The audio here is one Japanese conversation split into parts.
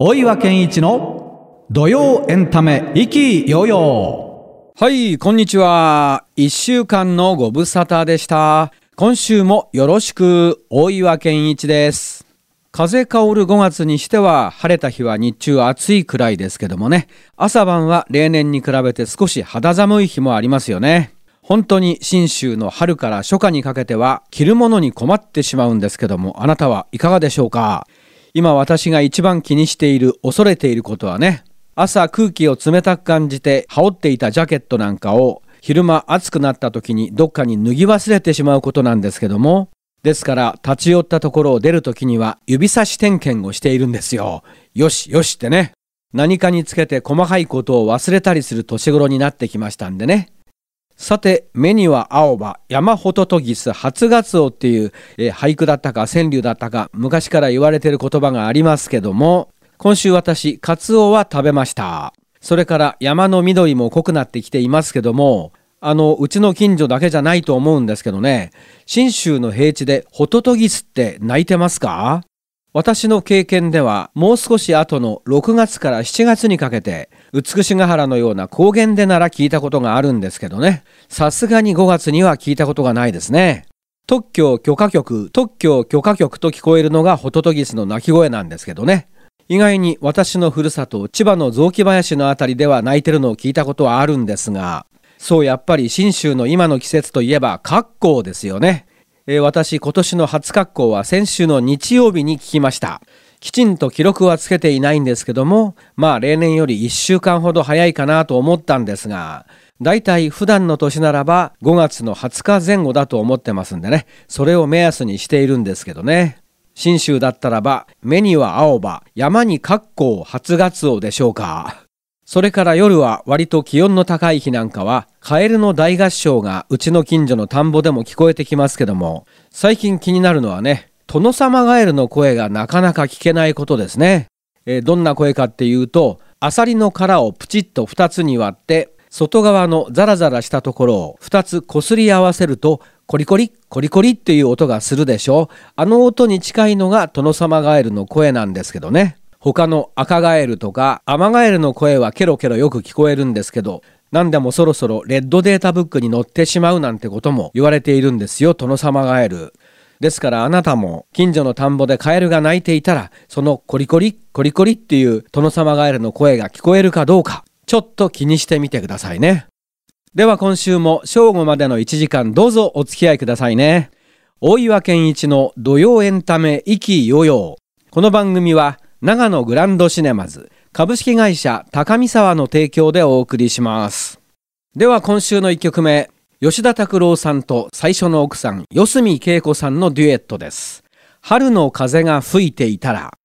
大岩健一の土曜エンタメ意気揚々。 はい、こんにちは。1週間のご無沙汰でした。今週もよろしく。大岩健一です。風香る5月にしては晴れた日は日中暑いくらいですけどもね、朝晩は例年に比べて少し肌寒い日もありますよね。本当に信州の春から初夏にかけては着るものに困ってしまうんですけども、あなたはいかがでしょうか。今私が一番気にしている、恐れていることはね、朝空気を冷たく感じて羽織っていたジャケットなんかを昼間暑くなった時にどっかに脱ぎ忘れてしまうことなんですけども、ですから立ち寄ったところを出る時には指差し点検をしているんですよ。よしよしってね。何かにつけて細かいことを忘れたりする年頃になってきましたんでね。さて、目には青葉、山ホトトギス、初ガツオっていう、俳句だったか川柳だったか昔から言われている言葉がありますけども、今週私カツオは食べました。それから山の緑も濃くなってきていますけども、うちの近所だけじゃないと思うんですけどね、信州の平地でホトトギスって鳴いてますか？私の経験ではもう少し後の6月から7月にかけて美しが原のような高原でなら聞いたことがあるんですけどね、さすがに5月には聞いたことがないですね。特許許可局と聞こえるのがホトトギスの鳴き声なんですけどね、意外に私のふるさと千葉の雑木林のあたりでは鳴いてるのを聞いたことはあるんですが、そうやっぱり信州の今の季節といえばカッコウですよね。私今年の初カッコウは先週の日曜日に聞きました。きちんと記録はつけていないんですけども、例年より1週間ほど早いかなと思ったんですが、だいたい普段の年ならば5月の20日前後だと思ってますんでね、それを目安にしているんですけどね。信州だったらば目には青葉、山にカッコウ、初ガツオでしょうか。それから夜は割と気温の高い日なんかはカエルの大合唱がうちの近所の田んぼでも聞こえてきますけども、最近気になるのはね、トノサマガエルの声がなかなか聞けないことですね。どんな声かっていうと、アサリの殻をプチッと2つに割って外側のザラザラしたところを2つこすり合わせるとコリコリコリコリっていう音がするでしょう。あの音に近いのがトノサマガエルの声なんですけどね。他のアカガエルとかアマガエルの声はケロケロよく聞こえるんですけど、何でもそろそろレッドデータブックに載ってしまうなんてことも言われているんですよ、トノサマガエル。ですからあなたも近所の田んぼでカエルが鳴いていたら、そのコリコリコリコリっていうトノサマガエルの声が聞こえるかどうか、ちょっと気にしてみてくださいね。では今週も正午までの1時間どうぞお付き合いくださいね。大岩健一の土曜エンタメ意気揚々。この番組は長野グランドシネマズ株式会社高見沢の提供でお送りします。では今週の1曲目、吉田拓郎さんと最初の奥さん四隅恵子さんのデュエットです。春の風が吹いていたら。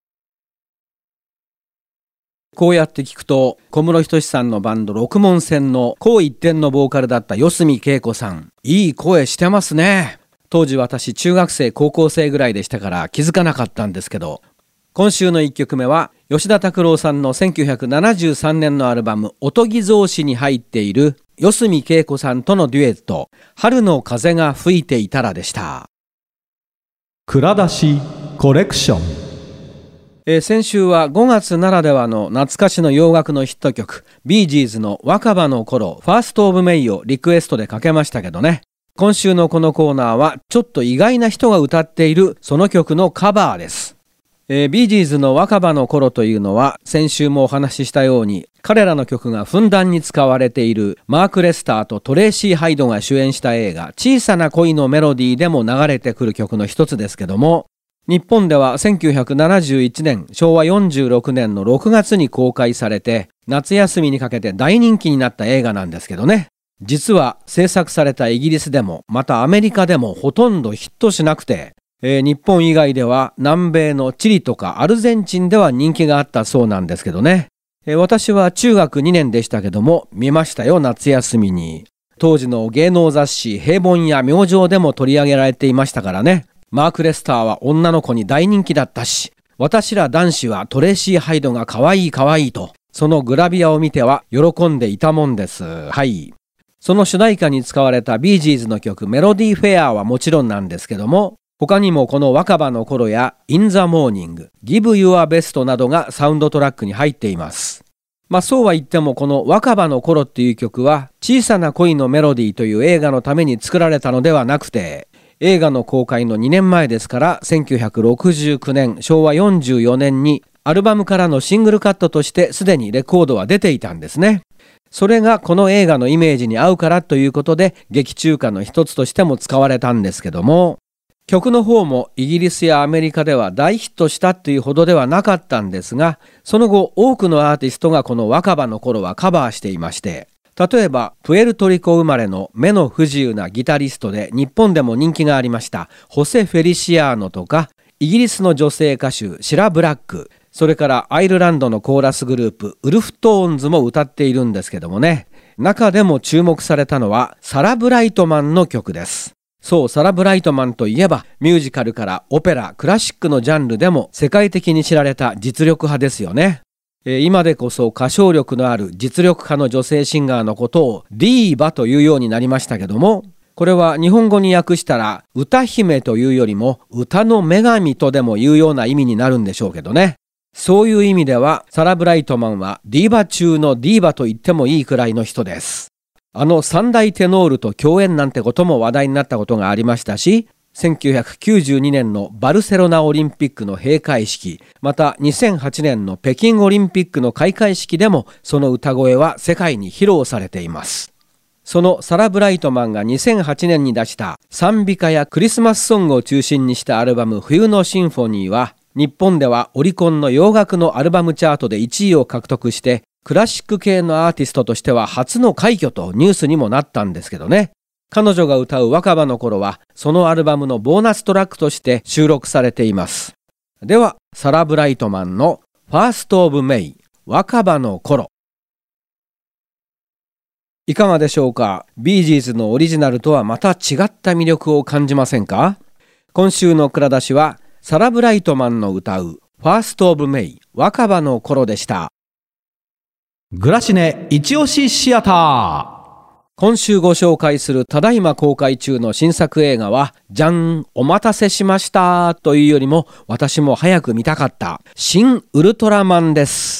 こうやって聞くと小室仁さんのバンド六文線の紅一点のボーカルだった四隅恵子さん、いい声してますね。当時私中学生高校生ぐらいでしたから気づかなかったんですけど、今週の1曲目は吉田拓郎さんの1973年のアルバムおとぎ草子に入っている四隅恵子さんとのデュエット、春の風が吹いていたらでした。 蔵出しコレクション。 先週は5月ならではの懐かしの洋楽のヒット曲ビージーズの若葉の頃ファーストオブメイをリクエストでかけましたけどね、今週のこのコーナーはちょっと意外な人が歌っているその曲のカバーです。ビージーズの若葉の頃というのは先週もお話ししたように彼らの曲がふんだんに使われているマーク・レスターとトレイシー・ハイドが主演した映画小さな恋のメロディーでも流れてくる曲の一つですけども、日本では1971年昭和46年の6月に公開されて夏休みにかけて大人気になった映画なんですけどね、実は制作されたイギリスでもまたアメリカでもほとんどヒットしなくて、日本以外では南米のチリとかアルゼンチンでは人気があったそうなんですけどね、私は中学2年でしたけども見ましたよ、夏休みに。当時の芸能雑誌平凡や明星でも取り上げられていましたからね。マーク・レスターは女の子に大人気だったし、私ら男子はトレイシー・ハイドが可愛い可愛いとそのグラビアを見ては喜んでいたもんです。はい。その主題歌に使われたビージーズの曲メロディーフェアはもちろんなんですけども、 他にもこの若葉の頃や In the Morning、Give Your Best などがサウンドトラックに入っています。そうは言ってもこの若葉の頃っていう曲は小さな恋のメロディーという映画のために作られたのではなくて、映画の公開の2年前ですから1969年昭和44年にアルバムからのシングルカットとしてすでにレコードは出ていたんですね。それがこの映画のイメージに合うからということで劇中歌の一つとしても使われたんですけども、曲の方もイギリスやアメリカでは大ヒットしたというほどではなかったんですが、その後多くのアーティストがこの若葉の頃はカバーしていまして、例えばプエルトリコ生まれの目の不自由なギタリストで日本でも人気がありましたホセ・フェリシアーノとか、イギリスの女性歌手シラ・ブラック、それからアイルランドのコーラスグループウルフトーンズも歌っているんですけどもね、中でも注目されたのはサラ・ブライトマンの曲です。そう、サラ・ブライトマンといえばミュージカルからオペラ、クラシックのジャンルでも世界的に知られた実力派ですよね。今でこそ歌唱力のある実力派の女性シンガーのことをディーバというようになりましたけども、これは日本語に訳したら歌姫というよりも歌の女神とでもいうような意味になるんでしょうけどね。そういう意味ではサラ・ブライトマンはディーバ中のディーバと言ってもいいくらいの人です。三大テノールと共演なんてことも話題になったことがありましたし、1992年のバルセロナオリンピックの閉会式、また2008年の北京オリンピックの開会式でもその歌声は世界に披露されています。そのサラ・ブライトマンが2008年に出した賛美歌やクリスマスソングを中心にしたアルバム冬のシンフォニーは、日本ではオリコンの洋楽のアルバムチャートで1位を獲得して、クラシック系のアーティストとしては初の快挙とニュースにもなったんですけどね。彼女が歌う若葉の頃はそのアルバムのボーナストラックとして収録されています。ではサラ・ブライトマンのファースト・オブ・メイ、若葉の頃、いかがでしょうか。ビージーズのオリジナルとはまた違った魅力を感じませんか。今週の蔵出しはサラ・ブライトマンの歌うファースト・オブ・メイ、若葉の頃でした。 グラシネ一押しシアター。 今週ご紹介するただいま公開中の新作映画は、じゃん、お待たせしましたというよりも私も早く見たかった新ウルトラマンです。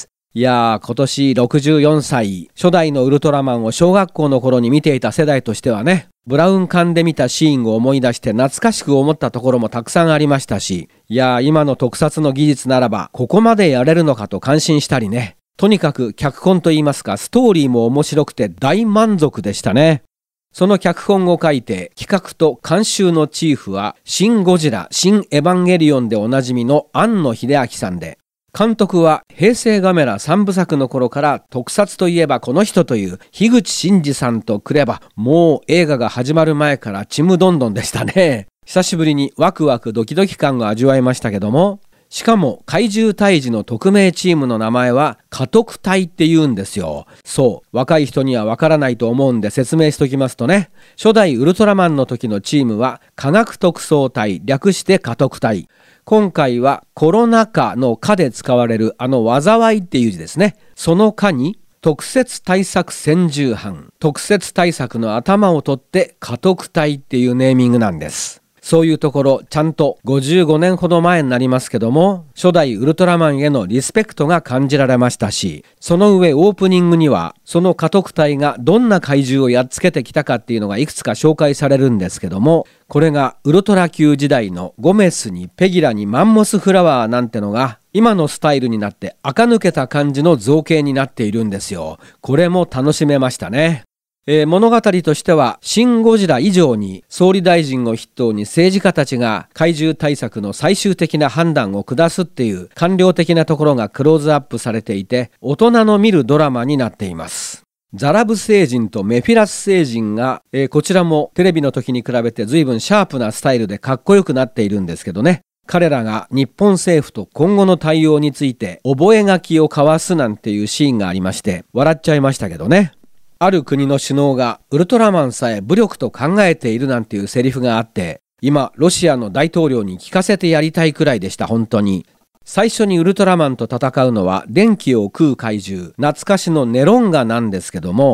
いやー、今年64歳、初代のウルトラマンを小学校の頃に見ていた世代としてはね、ブラウン管で見たシーンを思い出して懐かしく思ったところもたくさんありましたし、いやー、今の特撮の技術ならばここまでやれるのかと感心したりね。とにかく脚本といいますかストーリーも面白くて大満足でしたね。その脚本を書いて企画と監修のチーフはシン・ゴジラ、シン・エヴァンゲリオンでおなじみの庵野秀明さんで、監督は平成ガメラ3部作の頃から特撮といえばこの人という樋口真嗣さんとくれば、もう映画が始まる前からちむどんどんでしたね。久しぶりにワクワクドキドキ感を味わいましたけども、しかも怪獣退治の特命チームの名前は家督隊って言うんですよ。そう、若い人にはわからないと思うんで説明しときますとね、初代ウルトラマンの時のチームは科学特捜隊、略して家督隊。今回はコロナ禍の禍で使われる災いっていう字ですね。その禍に特設対策専従班、特設対策の頭を取って家督隊っていうネーミングなんです。そういうところちゃんと55年ほど前になりますけども、初代ウルトラマンへのリスペクトが感じられましたし、その上オープニングにはその家督隊がどんな怪獣をやっつけてきたかっていうのがいくつか紹介されるんですけども、これがウルトラ級時代のゴメスにペギラにマンモスフラワーなんてのが今のスタイルになって垢抜けた感じの造形になっているんですよ。これも楽しめましたね。物語としてはシン・ゴジラ以上に総理大臣を筆頭に政治家たちが怪獣対策の最終的な判断を下すっていう官僚的なところがクローズアップされていて、大人の見るドラマになっています。ザラブ星人とメフィラス星人が、こちらもテレビの時に比べて随分シャープなスタイルでかっこよくなっているんですけどね、彼らが日本政府と今後の対応について覚書を交わすなんていうシーンがありまして、笑っちゃいましたけどね。ある国の首脳がウルトラマンさえ武力と考えているなんていうセリフがあって、今ロシアの大統領に聞かせてやりたいくらいでした。本当に最初にウルトラマンと戦うのは電気を食う怪獣、懐かしのネロンガなんですけども、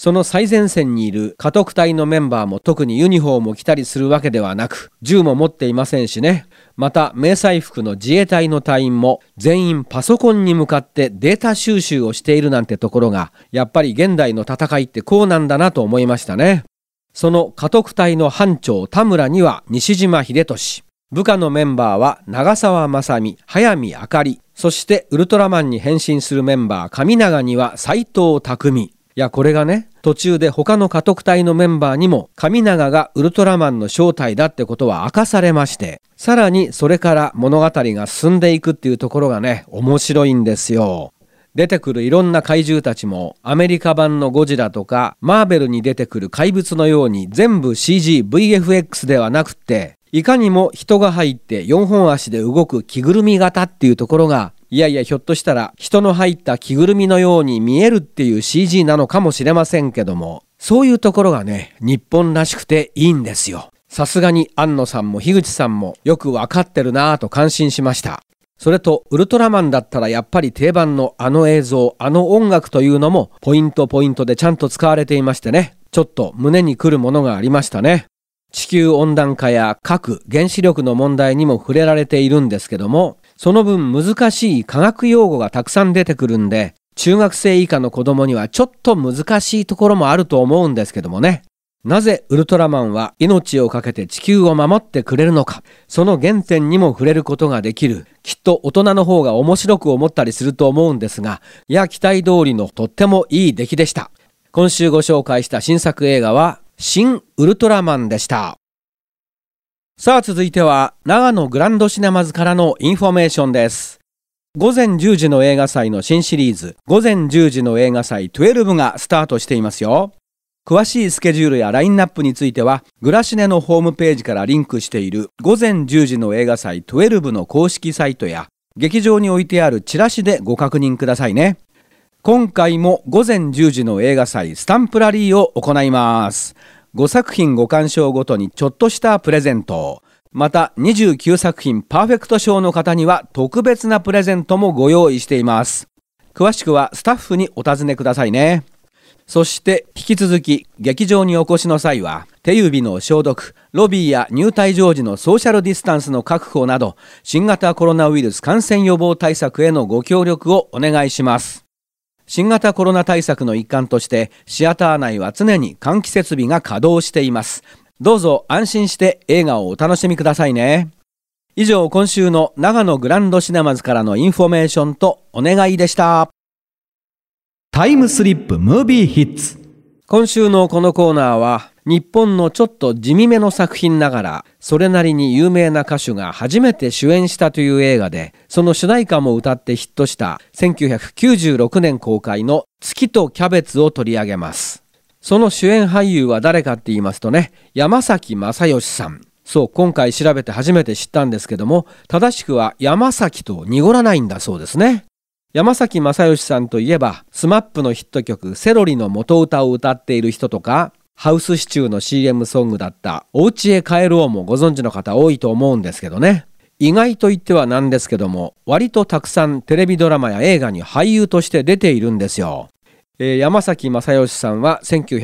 その最前線にいる家督隊のメンバーも特にユニフォームを着たりするわけではなく、銃も持っていませんしね。また迷彩服の自衛隊の隊員も全員パソコンに向かってデータ収集をしているなんてところが、やっぱり現代の戦いってこうなんだなと思いましたね。その家督隊の班長田村には西島秀俊、部下のメンバーは長澤まさみ、早見あかり、そしてウルトラマンに変身するメンバー神永には斎藤匠。いやこれがね、途中で他の家督隊のメンバーにも神永がウルトラマンの正体だってことは明かされまして、さらにそれから物語が進んでいくっていうところがね、面白いんですよ。出てくるいろんな怪獣たちもアメリカ版のゴジラとかマーベルに出てくる怪物のように全部 CG、VFX ではなくって、いかにも人が入って4本足で動く着ぐるみ型っていうところが、いやいやひょっとしたら人の入った着ぐるみのように見えるっていう CG なのかもしれませんけども、そういうところがね、日本らしくていいんですよ。さすがに庵野さんも樋口さんもよくわかってるなぁと感心しました。それとウルトラマンだったらやっぱり定番のあの映像、あの音楽というのもポイントでちゃんと使われていましてね、ちょっと胸にくるものがありましたね。地球温暖化や核、原子力の問題にも触れられているんですけども、その分難しい科学用語がたくさん出てくるんで、中学生以下の子供にはちょっと難しいところもあると思うんですけどもね。なぜウルトラマンは命を懸けて地球を守ってくれるのか、その原点にも触れることができる。きっと大人の方が面白く思ったりすると思うんですが、いや期待通りのとってもいい出来でした。今週ご紹介した新作映画は新ウルトラマンでした。さあ続いては長野グランドシネマズからのインフォメーションです。午前10時の映画祭の新シリーズ、午前10時の映画祭12がスタートしていますよ。詳しいスケジュールやラインナップについてはグラシネのホームページからリンクしている午前10時の映画祭12の公式サイトや劇場に置いてあるチラシでご確認くださいね。今回も午前10時の映画祭スタンプラリーを行います。5作品ご鑑賞ごとにちょっとしたプレゼント、また29作品パーフェクト賞の方には特別なプレゼントもご用意しています。詳しくはスタッフにお尋ねくださいね。そして引き続き劇場にお越しの際は手指の消毒、ロビーや入退場時のソーシャルディスタンスの確保など新型コロナウイルス感染予防対策へのご協力をお願いします。新型コロナ対策の一環としてシアター内は常に換気設備が稼働しています。どうぞ安心して映画をお楽しみくださいね。以上今週の長野グランドシネマズからのインフォメーションとお願いでした。 タイムスリップムービーヒッツ。 今週のこのコーナーは日本のちょっと地味めの作品ながらそれなりに有名な歌手が初めて主演したという映画で、その主題歌も歌ってヒットした1996年公開の月とキャベツを取り上げます。その主演俳優は誰かって言いますとね、山崎正義さん。そう、今回調べて初めて知ったんですけども、正しくは山崎と濁らないんだそうですね。山崎正義さんといえばスマップのヒット曲セロリの元歌を歌っている人とか、ハウスシチューの CM ソングだったお家へ帰ろうもご存知の方多いと思うんですけどね。意外と言ってはなんですけども、割とたくさんテレビドラマや映画に俳優として出ているんですよ。山崎正義さんは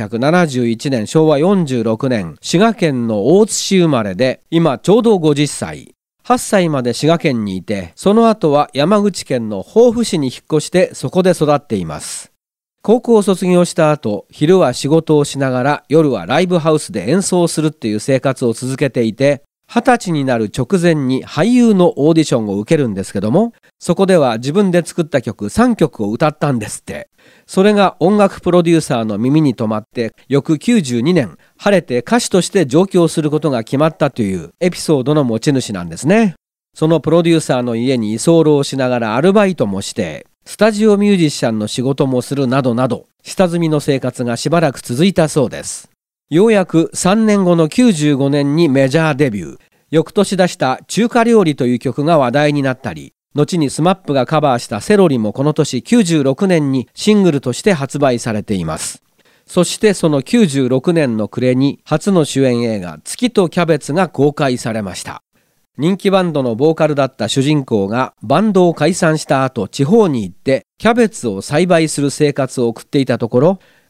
1971年昭和46年滋賀県の大津市生まれで、今ちょうど50歳。8歳まで滋賀県にいて、その後は山口県の防府市に引っ越してそこで育っています。高校を卒業した後、昼は仕事をしながら夜はライブハウスで演奏するっていう生活を続けていて、20歳になる直前に俳優のオーディションを受けるんですけども、そこでは自分で作った曲3曲を歌ったんですって。それが音楽プロデューサーの耳に留まって、翌92年晴れて歌手として上京することが決まったというエピソードの持ち主なんですね。そのプロデューサーの家に居候しながらアルバイトもして、スタジオミュージシャンの仕事もするなどなど、下積みの生活がしばらく続いたそうです。ようやく3年後の95年にメジャーデビュー。翌年出した中華料理という曲が話題になったり、後にスマップがカバーしたセロリもこの年96年にシングルとして発売されています。そしてその96年の暮れに初の主演映画月とキャベツが公開されました。人気バンドのボーカルだった主人公がバンドを解散した後地方に行ってキャベツを栽培する生活を送っていたところ、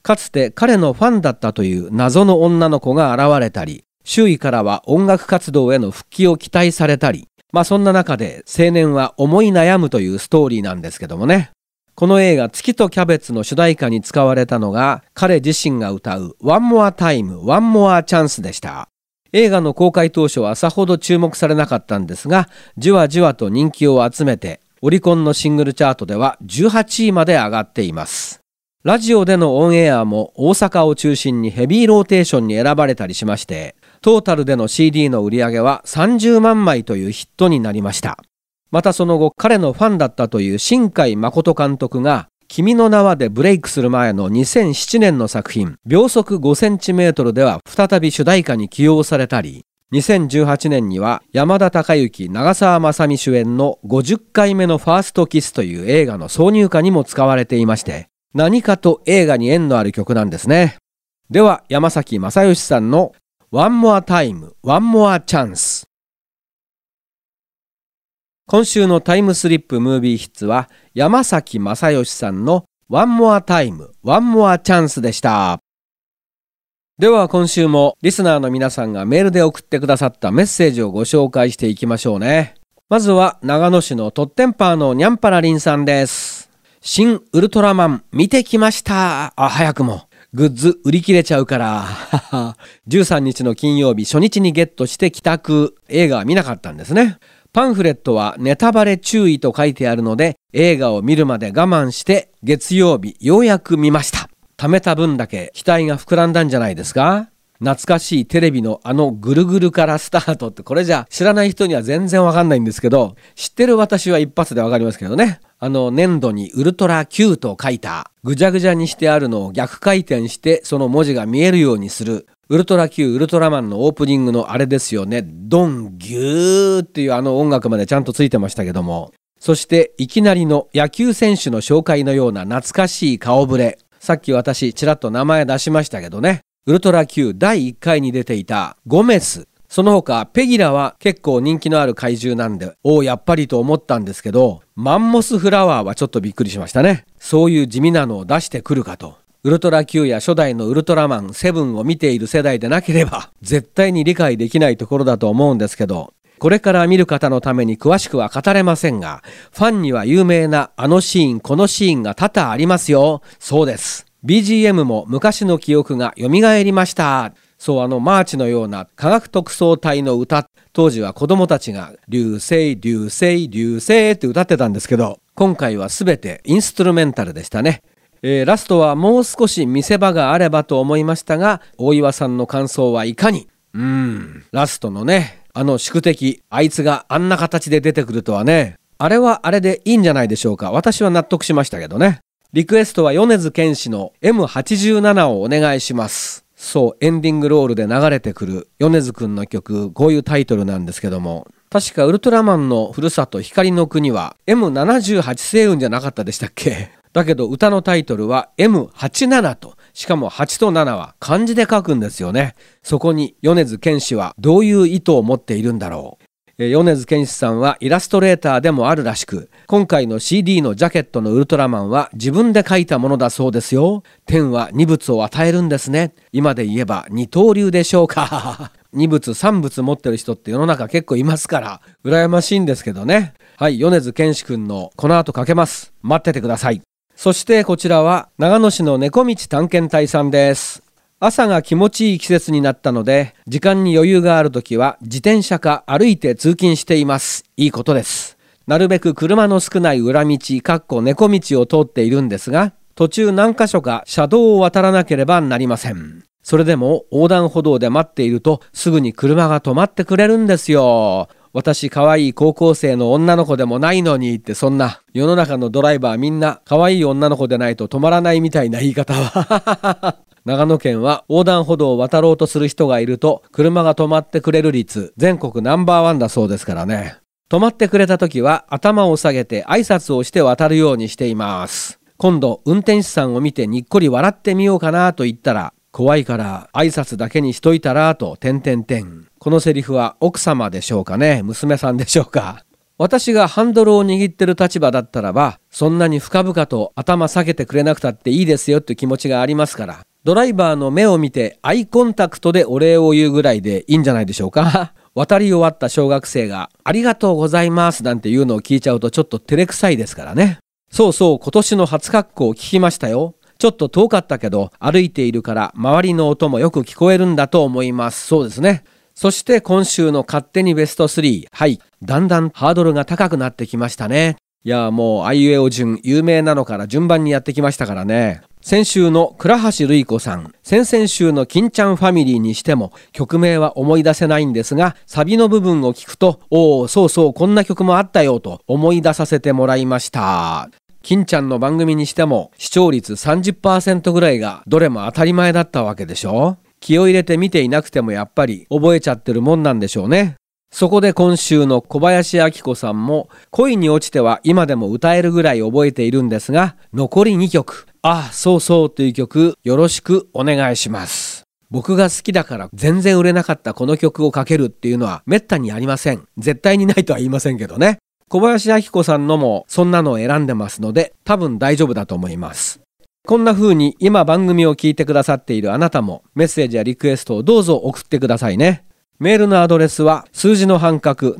かつて彼のファンだったという謎の女の子が現れたり、周囲からは音楽活動への復帰を期待されたり、そんな中で青年は思い悩むというストーリーなんですけどもね。この映画月とキャベツの主題歌に使われたのが彼自身が歌う One More Time, One More Chance でした。映画の公開当初はさほど注目されなかったんですが、じわじわと人気を集めてオリコンのシングルチャートでは18位まで上がっています。ラジオでのオンエアも大阪を中心にヘビーローテーションに選ばれたりしまして、トータルでの CD の売り上げは30万枚というヒットになりました。またその後彼のファンだったという新海誠監督が君の名はでブレイクする前の2007年の作品秒速 5cm では再び主題歌に起用されたり、2018年には山田孝之長澤まさみ主演の50回目のファーストキスという映画の挿入歌にも使われていまして、何かと映画に縁のある曲なんですね。では山崎正義さんの One More Time, One More Chance。今週のタイムスリップムービーヒッツは山崎正義さんの One More Time, One More Chance でした。では今週もリスナーの皆さんがメールで送ってくださったメッセージをご紹介していきましょうね。まずは長野市のトッテンパーのにゃんぱらりんさんです。新ウルトラマン見てきました。早くもグッズ売り切れちゃうから13日の金曜日初日にゲットして帰宅。映画は見なかったんですね。パンフレットはネタバレ注意と書いてあるので映画を見るまで我慢して月曜日ようやく見ました。貯めた分だけ期待が膨らんだんじゃないですか。懐かしいテレビのぐるぐるからスタートって、これじゃ知らない人には全然わかんないんですけど、知ってる私は一発でわかりますけどね。粘土にウルトラ Q と書いたぐちゃぐちゃにしてあるのを逆回転してその文字が見えるようにするウルトラ Q ウルトラマンのオープニングのあれですよね。ドンギューっていう音楽までちゃんとついてましたけども、そしていきなりの野球選手の紹介のような懐かしい顔ぶれ。さっき私ちらっと名前出しましたけどね、ウルトラ Q 第1回に出ていたゴメス、その他ペギラは結構人気のある怪獣なんでやっぱりと思ったんですけど、マンモスフラワーはちょっとびっくりしましたね。そういう地味なのを出してくるかと。ウルトラ Q や初代のウルトラマン7を見ている世代でなければ絶対に理解できないところだと思うんですけど、これから見る方のために詳しくは語れませんが、ファンには有名なシーンこのシーンが多々ありますよ。そうです、 BGM も昔の記憶が蘇りました。そうマーチのような科学特捜隊の歌、当時は子供たちが流星流星流星って歌ってたんですけど、今回は全てインストゥルメンタルでしたね。ラストはもう少し見せ場があればと思いましたが、大岩さんの感想はいかに。ラストのね、宿敵、あいつがあんな形で出てくるとはね、あれはあれでいいんじゃないでしょうか。私は納得しましたけどね。リクエストは米津玄師の M87 をお願いします。そう、エンディングロールで流れてくる米津くんの曲、こういうタイトルなんですけども、確かウルトラマンのふるさと光の国は M78 星雲じゃなかったでしたっけ。だけど歌のタイトルは M87 と、しかも8と7は漢字で書くんですよね。そこに米津玄師はどういう意図を持っているんだろう。米津玄師さんはイラストレーターでもあるらしく、今回の CD のジャケットのウルトラマンは自分で書いたものだそうですよ。天は二物を与えるんですね。今で言えば二刀流でしょうか二物三物持ってる人って世の中結構いますから羨ましいんですけどね。はい、米津玄師くんのこの後かけます。待っててください。そしてこちらは長野市の猫道探検隊さんです。朝が気持ちいい季節になったので、時間に余裕があるときは自転車か歩いて通勤しています。いいことです。なるべく車の少ない裏道猫道を通っているんですが、途中何箇所か車道を渡らなければなりません。それでも横断歩道で待っているとすぐに車が止まってくれるんですよ。私可愛い高校生の女の子でもないのにって、そんな世の中のドライバーみんな可愛い女の子でないと止まらないみたいな言い方は長野県は横断歩道を渡ろうとする人がいると車が止まってくれる率全国ナンバー1だそうですからね。止まってくれた時は頭を下げて挨拶をして渡るようにしています。今度運転手さんを見てにっこり笑ってみようかなと言ったら、怖いから挨拶だけにしといたらと。このセリフは奥様でしょうかね、娘さんでしょうか。 私がハンドルを握ってる立場だったらば、そんなに深々と頭下げてくれなくたっていいですよっていう気持ちがありますから、ドライバーの目を見てアイコンタクトでお礼を言うぐらいでいいんじゃないでしょうか。渡り終わった小学生がありがとうございますなんていうのを聞いちゃうとちょっと照れくさいですからね。そうそう、今年の初格好を聞きましたよ。ちょっと遠かったけど歩いているから周りの音もよく聞こえるんだと思います。そうですね。そして今週の勝手にベスト3。はい。だんだんハードルが高くなってきましたね。いやもうあいうえお順、有名なのから順番にやってきましたからね。先週の倉橋瑠衣子さん、先々週の金ちゃんファミリーにしても曲名は思い出せないんですが、サビの部分を聞くと、おお、そうそうこんな曲もあったよと思い出させてもらいました。金ちゃんの番組にしても視聴率 30% ぐらいがどれも当たり前だったわけでしょ。気を入れて見ていなくてもやっぱり覚えちゃってるもんなんでしょうね。そこで今週の小林明子さんも恋に落ちては今でも歌えるぐらい覚えているんですが、残り2曲、あ、そうそうという曲よろしくお願いします。僕が好きだから全然売れなかったこの曲をかけるっていうのはめったにありません。絶対にないとは言いませんけどね。小林明子さんのもそんなのを選んでますので多分大丈夫だと思います。こんな風に今番組を聞いてくださっているあなたもメッセージやリクエストをどうぞ送ってくださいね。メールのアドレスは数字の半角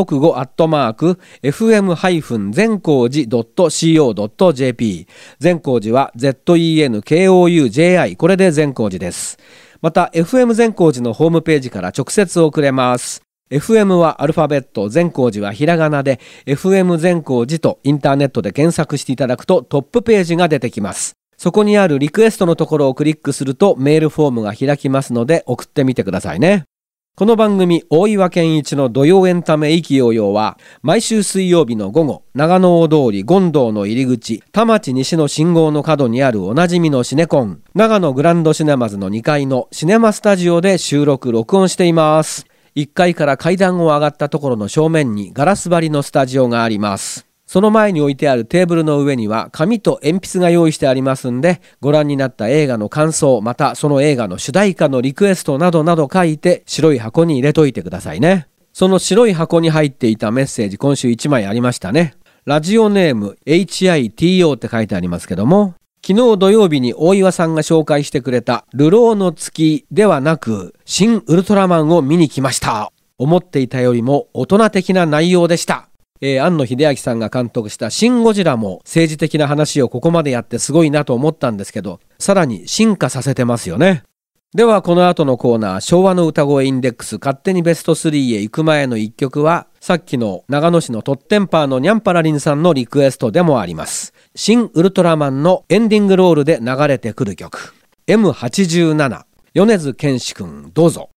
765@fm- 善光寺 .co.jp。 善光寺は ZENKOUJI、 これで善光寺です。また FM 善光寺のホームページから直接送れます。FM はアルファベット、善光寺はひらがなで FM 善光寺とインターネットで検索していただくとトップページが出てきます。そこにあるリクエストのところをクリックするとメールフォームが開きますので送ってみてくださいね。この番組大岩健一の土曜エンタメ意気揚々は毎週水曜日の午後、長野大通り権堂の入り口、田町西の信号の角にあるおなじみのシネコン、長野グランドシネマズの2階のシネマスタジオで収録録音しています。1階から階段を上がったところの正面にガラス張りのスタジオがあります。その前に置いてあるテーブルの上には紙と鉛筆が用意してありますんで、ご覧になった映画の感想、またその映画の主題歌のリクエストなどなど書いて白い箱に入れといてくださいね。その白い箱に入っていたメッセージ、今週1枚ありましたね。ラジオネーム HITO って書いてありますけども、昨日土曜日に大岩さんが紹介してくれた流浪の月ではなく新ウルトラマンを見に来ました。思っていたよりも大人的な内容でした。庵野秀明さんが監督したシン・ゴジラも政治的な話をここまでやってすごいなと思ったんですけど、さらに進化させてますよね。ではこの後のコーナー、昭和の歌声インデックス勝手にベスト3へ行く前の1曲は、さっきの長野市のトッテンパーのニャンパラリンさんのリクエストでもあります。新ウルトラマンのエンディングロールで流れてくる曲 M87、 米津玄師くんどうぞ。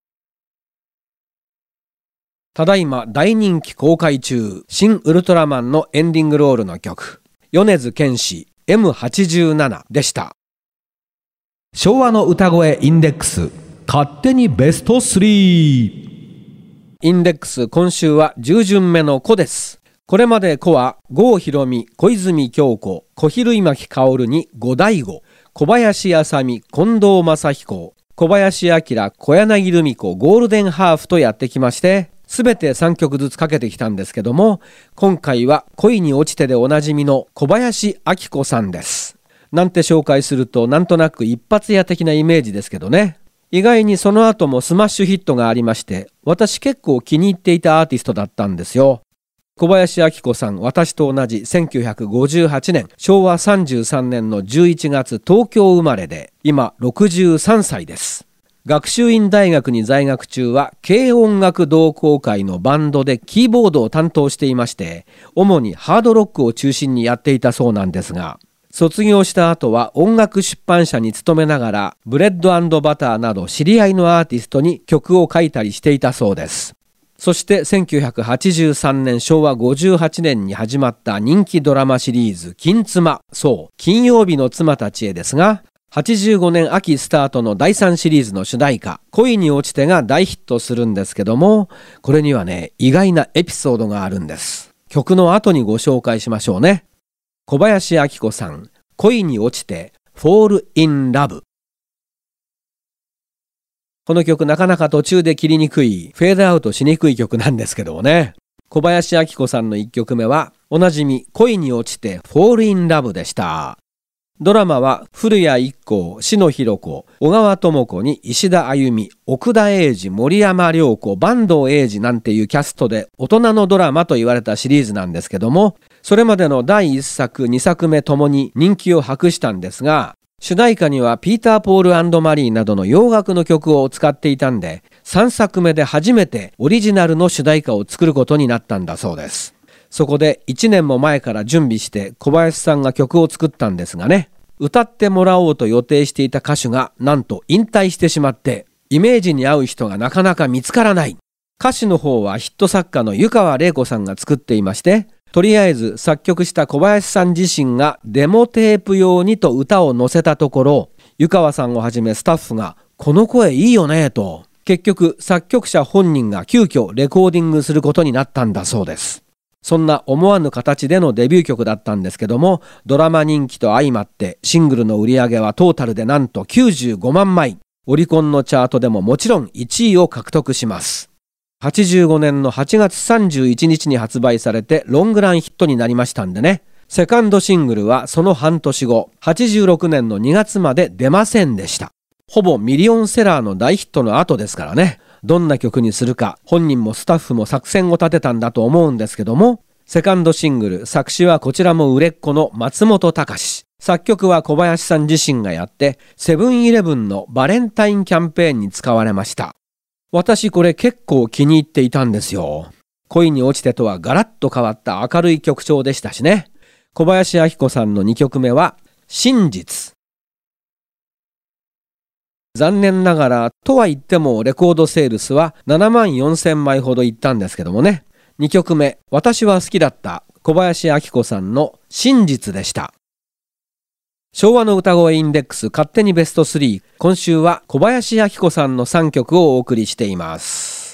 ただいま大人気公開中、新ウルトラマンのエンディングロールの曲、米津玄師 M87 でした。 昭和の歌声インデックス勝手にベスト3。 インデックス、今週は10巡目の子です。これまで子は郷ひろみ、小泉京子、小比類巻薫に五大悟、小林あさみ、近藤正彦、小林明、小柳ルミ子、ゴールデンハーフとやってきまして、すべて3曲ずつかけてきたんですけども、今回は恋に落ちてでおなじみの小林明子さんです。なんて紹介するとなんとなく一発屋的なイメージですけどね。意外にその後もスマッシュヒットがありまして、私結構気に入っていたアーティストだったんですよ。小林明子さん、私と同じ1958年、昭和33年の11月東京生まれで、今63歳です。学習院大学に在学中は軽音楽同好会のバンドでキーボードを担当していまして、主にハードロックを中心にやっていたそうなんですが、卒業した後は音楽出版社に勤めながらブレッド&バターなど知り合いのアーティストに曲を書いたりしていたそうです。そして1983年昭和58年に始まった人気ドラマシリーズ金妻、そう金曜日の妻たちへですが、85年秋スタートの第3シリーズの主題歌恋に落ちてが大ヒットするんですけども、これにはね意外なエピソードがあるんです。曲の後にご紹介しましょうね。小林明子さん、恋に落ちて Fall in Love。 この曲なかなか途中で切りにくい、フェードアウトしにくい曲なんですけどもね、 小林明子さんの1曲目はおなじみ恋に落ちて Fall in Love でした。ドラマは古谷一行、篠弘子、小川智子に石田あゆみ、奥田英二、森山良子、坂東英二なんていうキャストで大人のドラマと言われたシリーズなんですけども、それまでの第1作、2作目ともに人気を博したんですが、主題歌にはピーター・ポール&マリーなどの洋楽の曲を使っていたんで、3作目で初めてオリジナルの主題歌を作ることになったんだそうです。そこで1年も前から準備して小林さんが曲を作ったんですがね、歌ってもらおうと予定していた歌手がなんと引退してしまって、イメージに合う人がなかなか見つからない。歌詞の方はヒット作家の湯川れい子さんが作っていまして、とりあえず作曲した小林さん自身がデモテープ用にと歌を載せたところ、湯川さんをはじめスタッフがこの声いいよねと、結局作曲者本人が急遽レコーディングすることになったんだそうです。そんな思わぬ形でのデビュー曲だったんですけども、ドラマ人気と相まってシングルの売り上げはトータルでなんと95万枚、オリコンのチャートでももちろん1位を獲得します。85年の8月31日に発売されてロングランヒットになりましたんでね、セカンドシングルはその半年後、86年の2月まで出ませんでした。ほぼミリオンセラーの大ヒットの後ですからね、どんな曲にするか本人もスタッフも作戦を立てたんだと思うんですけども、セカンドシングル、作詞はこちらも売れっ子の松本隆、作曲は小林さん自身がやって、セブンイレブンのバレンタインキャンペーンに使われました。私これ結構気に入っていたんですよ。恋に落ちてとはガラッと変わった明るい曲調でしたしね。小林明子さんの2曲目は真実。残念ながらとは言ってもレコードセールスは7万4千枚ほどいったんですけどもね。2曲目、私は好きだった小林明子さんの真実でした。昭和の歌声インデックス勝手にベスト3、今週は小林明子さんの3曲をお送りしています。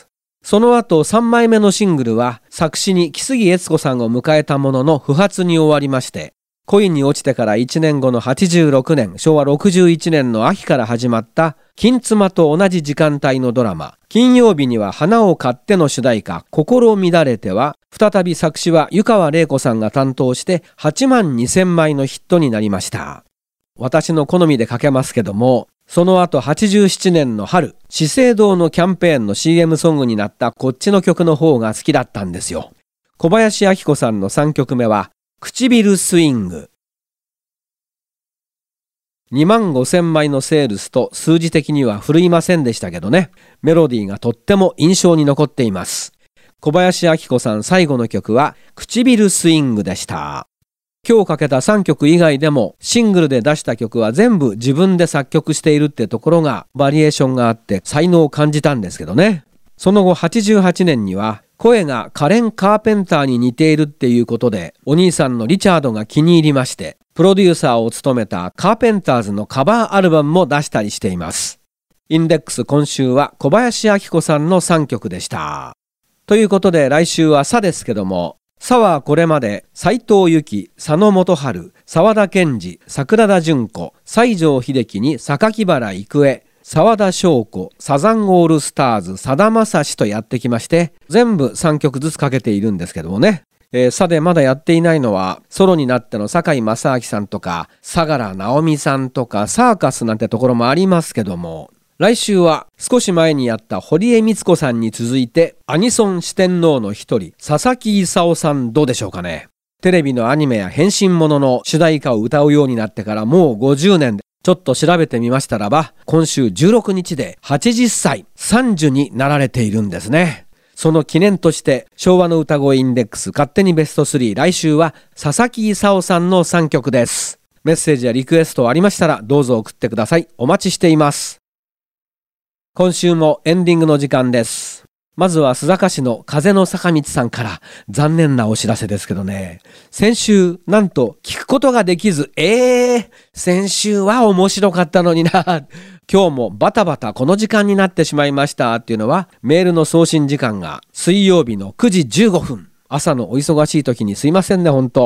その後3枚目のシングルは作詞に木杉悦子さんを迎えたものの不発に終わりまして、恋に落ちてから1年後の86年、昭和61年の秋から始まった金妻と同じ時間帯のドラマ、金曜日には花を買っての主題歌、心乱れては、再び作詞は湯川れい子さんが担当して8万2千枚のヒットになりました。私の好みでかけますけども、その後87年の春、資生堂のキャンペーンの CM ソングになったこっちの曲の方が好きだったんですよ。小林明子さんの3曲目は、唇スイング。2万5千枚のセールスと数字的には振るいませんでしたけどね、メロディーがとっても印象に残っています。小林明子さん最後の曲は、唇スイングでした。今日かけた3曲以外でもシングルで出した曲は全部自分で作曲しているってところがバリエーションがあって才能を感じたんですけどね。その後88年には声がカレン・カーペンターに似ているっていうことでお兄さんのリチャードが気に入りまして、プロデューサーを務めたカーペンターズのカバーアルバムも出したりしています。インデックス今週は小林明子さんの3曲でした。ということで来週はさですけども、さはこれまで斉藤由貴、佐野元春、沢田研二、桜田淳子、西城秀樹に榊原郁恵、沢田翔子、サザンオールスターズ、さだまさしとやってきまして、全部3曲ずつかけているんですけどもね。さでまだやっていないのはソロになっての堺正明さんとか相良直美さんとかサーカスなんてところもありますけども、来週は少し前にやった堀江光子さんに続いてアニソン四天王の一人佐々木勲さん、どうでしょうかね。テレビのアニメや変身ものの主題歌を歌うようになってからもう50年で、ちょっと調べてみましたらば今週16日で80歳30になられているんですね。その記念として昭和の歌声インデックス勝手にベスト3、来週は佐々木勲さんの3曲です。メッセージやリクエストありましたらどうぞ送ってください。お待ちしています。今週もエンディングの時間です。まずは須坂市の風の坂道さんから残念なお知らせですけどね、先週なんと聞くことができず、先週は面白かったのにな、今日もバタバタこの時間になってしまいましたっていうのは、メールの送信時間が水曜日の9時15分、朝のお忙しい時にすいませんね本当。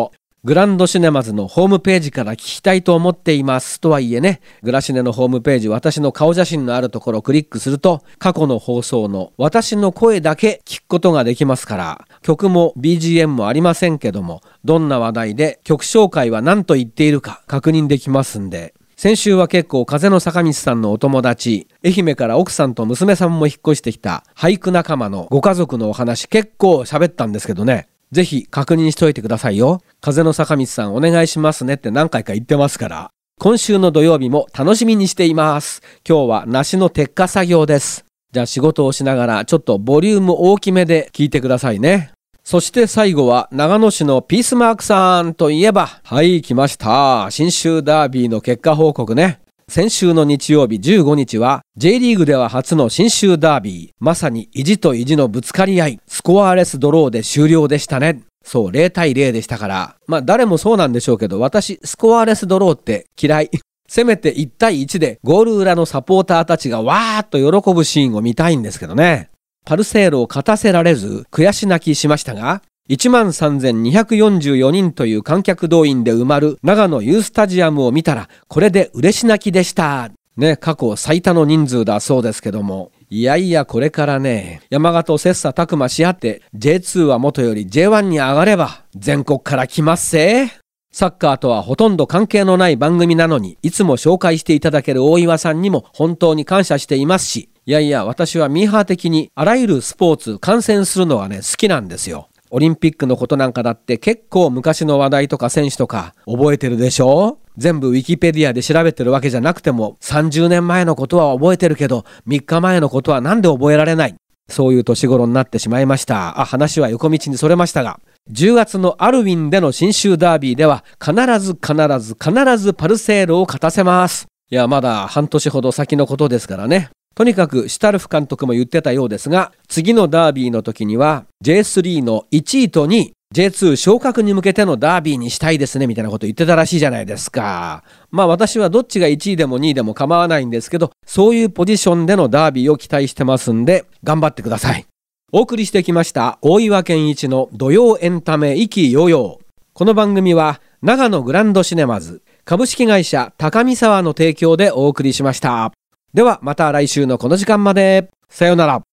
グランドシネマズのホームページから聞きたいと思っていますとはいえね、グラシネのホームページ、私の顔写真のあるところをクリックすると過去の放送の私の声だけ聞くことができますから、曲も BGM もありませんけども、どんな話題で曲紹介は何と言っているか確認できますんで。先週は結構風の坂道さんのお友達、愛媛から奥さんと娘さんも引っ越してきた俳句仲間のご家族のお話、結構喋ったんですけどね、ぜひ確認しといてくださいよ。風の坂道さんお願いしますねって何回か言ってますから。今週の土曜日も楽しみにしています。今日は梨の摘果作業です。じゃあ仕事をしながらちょっとボリューム大きめで聞いてくださいね。そして最後は長野市のピースマークさんといえば、はい来ました。信州ダービーの結果報告ね。先週の日曜日15日は J リーグでは初の信州ダービー、まさに意地と意地のぶつかり合い、スコアレスドローで終了でしたね。そう0対0でしたから、誰もそうなんでしょうけど、私スコアレスドローって嫌い。せめて1対1でゴール裏のサポーターたちがわーっと喜ぶシーンを見たいんですけどね。パルセールを勝たせられず悔し泣きしましたが、13,244 人という観客動員で埋まる長野ユースタジアムを見たら、これで嬉し泣きでした。ね、過去最多の人数だそうですけども。いやいやこれからね、山形を切磋琢磨し合って J2 はもとより J1 に上がれば全国から来ますせ。サッカーとはほとんど関係のない番組なのに、いつも紹介していただける大岩さんにも本当に感謝していますし、いやいや私はミーハー的にあらゆるスポーツ観戦するのがね好きなんですよ。オリンピックのことなんかだって結構昔の話題とか選手とか覚えてるでしょ。全部ウィキペディアで調べてるわけじゃなくても、30年前のことは覚えてるけど3日前のことはなんで覚えられない、そういう年頃になってしまいました。話は横道にそれましたが、10月のアルウィンでの信州ダービーでは必ずパルセールを勝たせます。いやまだ半年ほど先のことですからね。とにかくシュタルフ監督も言ってたようですが、次のダービーの時には J3 の1位と2位、J2 昇格に向けてのダービーにしたいですねみたいなこと言ってたらしいじゃないですか。私はどっちが1位でも2位でも構わないんですけど、そういうポジションでのダービーを期待してますんで頑張ってください。お送りしてきました大岩健一の土曜エンタメ意気揚々。この番組は長野グランドシネマズ株式会社高見沢の提供でお送りしました。ではまた来週のこの時間まで。さようなら。